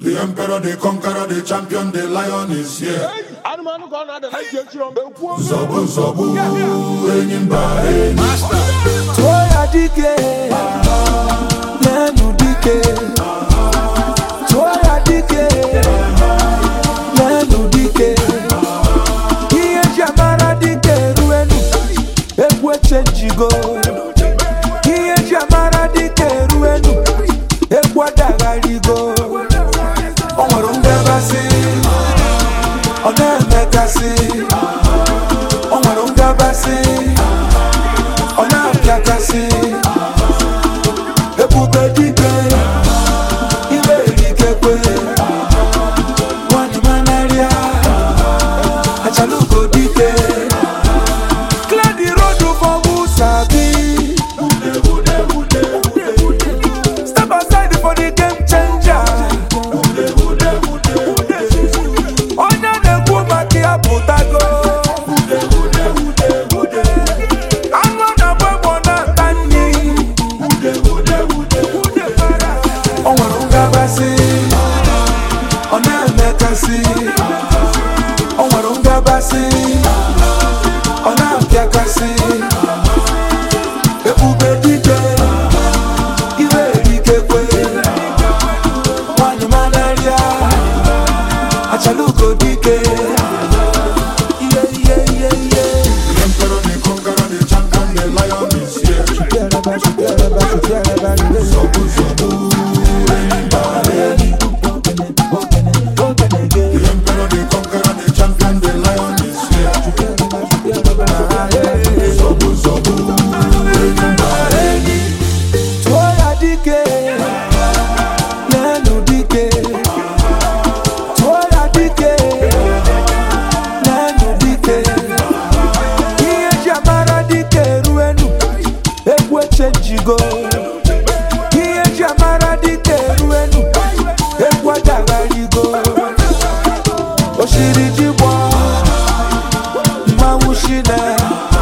The emperor, the conqueror, the champion, the lion is here. Zobu, zobu, enyimba, master. Toya dike, nenu dike. Toya dike, nenu dike. Iye jamara dike ruenu, ekwe chenjigo. Iye jamara dike ruenu, ekwa dagarigo. Onwarunga basi, onemekasi. Onwarunga basi, onapiakasi. Ebube dike, iwe dikekwe. Wani manaria, achaluko dike. Clear the road for Musabi. Step aside for the game changer. Onya nekwu maki aputago. Amo na bwebo na tani. Onwarunga basi, onemekasi. Onwarunga basi, onapiakasi. Ebube dike, iwe dikekwe. Wani manaria, achaluko dike. the emperor, the conqueror, the champion, the lion is here. Zobu, zobu, enyimba, the emperor, the conqueror, the champion, the lion is here. Zobu, zobu, enyimba, Toya dike, nenu dike. Toya dike, nenu dike. Iye jamara dike ruenu, ekwe chenjigo. Iye jamara dike ruenu, ekwa dagarigo. Oshiri jibwa, mawushine.